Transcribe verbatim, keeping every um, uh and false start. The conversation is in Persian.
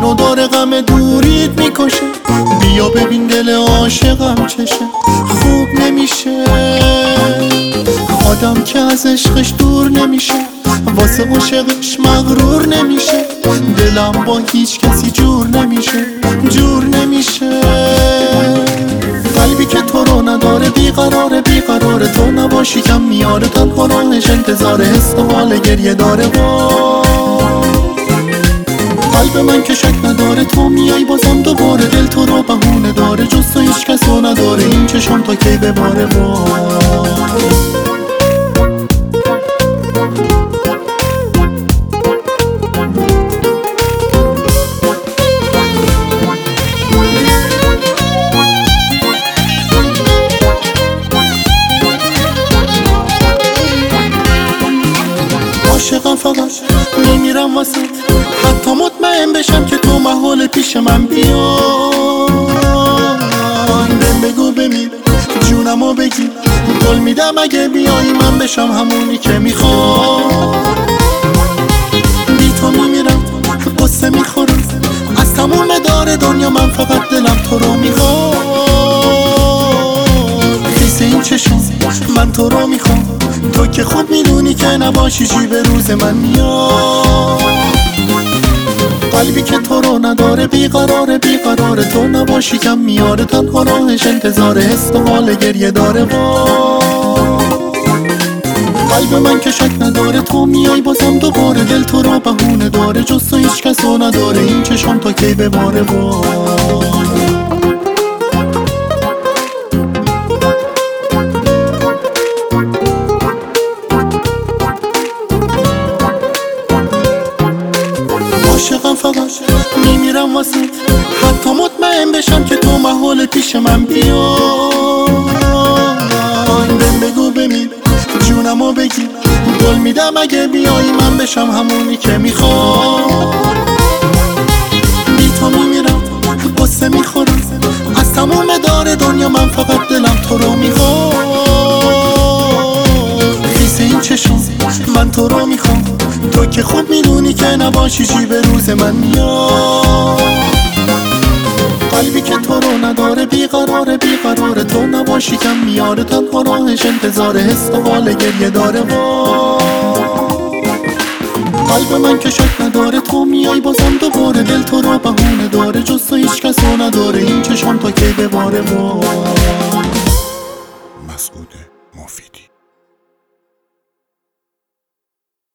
منو داره غم دوریت میکشه. بیا ببین دل عاشقم چشه. خوب نمیشه آدم که از عشقش دور نمیشه، واسه عاشقش مغرور نمیشه. دلم با هیچ کسی جور نمیشه، جور نمیشه. قلبی که تو رو نداره بیقراره، بیقراره تو نباشی کم میاره. تنها راهش انتظاره، حس و حال گریه داره. قلب من که شک نداره تو میای بازم دوباره. دل تو رو بهونه داره، جز تو هیچ کس رو نداره. این چشم تا کی بباره عاشقم فقط میمیرم واسه، حتی مطمئن بشم که تو محال پیش من بیای. بهم بگو ببین جونمو بگی، قول میدم اگه بیای من بشم همونی که میخوام. بی تو میمیرم قصه میخورم، از تموم دار دنیا من فقط دلم تو رو میخوام. خیس این چشم من تو رو میخوام، تو که خوب میدونی که نباشی چی به روز من میاد. قلبی که تو رو نداره بیقراره، بیقراره تو نباشی کم میاره. تنها راهش انتظاره، حس و حال گریه داره. قلب من که شک نداره تو میای بازم دوباره. دل تو رو بهونه داره، جز تو هیچ کس رو نداره. این چشم تا کی بباره عاشقم فقط میمیرم واسه، حتی مطمئن بشم که تو محال پیش من بیای. بهم بگو ببین جونمو بگی، قول میدم اگه بیای من بشم همونی که میخوام. بی تو میمیرم قصه میخورم، از تموم دار دنیا من فقط دلم تو رو میخوام. خیس این چشم من تو رو میخوام، تو که خوب میدونی که نباشی چی به روز من میاد. قلبی که تو رو نداره بیقراره، بیقراره تو نباشی کم میاره. تنها راهش انتظاره، حس و حال گریه داره. قلب من که شک نداره تو میای بازم دوباره. دل تو رو بهونه داره، جز تو هیچ کس رو نداره. این چشم تا کی بباره